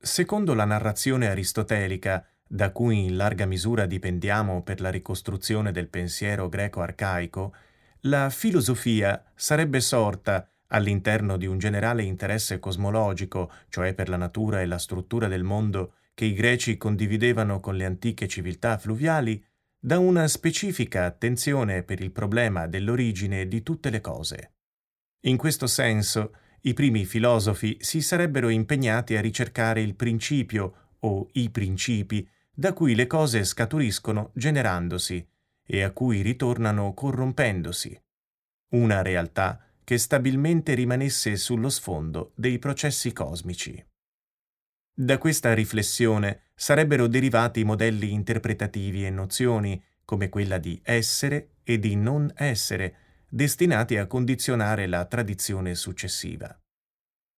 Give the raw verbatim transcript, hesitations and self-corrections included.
Secondo la narrazione aristotelica, da cui in larga misura dipendiamo per la ricostruzione del pensiero greco-arcaico, la filosofia sarebbe sorta all'interno di un generale interesse cosmologico, cioè per la natura e la struttura del mondo che i greci condividevano con le antiche civiltà fluviali, da una specifica attenzione per il problema dell'origine di tutte le cose. In questo senso, i primi filosofi si sarebbero impegnati a ricercare il principio o i principi da cui le cose scaturiscono generandosi e a cui ritornano corrompendosi, una realtà che stabilmente rimanesse sullo sfondo dei processi cosmici. Da questa riflessione sarebbero derivati modelli interpretativi e nozioni, come quella di essere e di non essere, destinati a condizionare la tradizione successiva.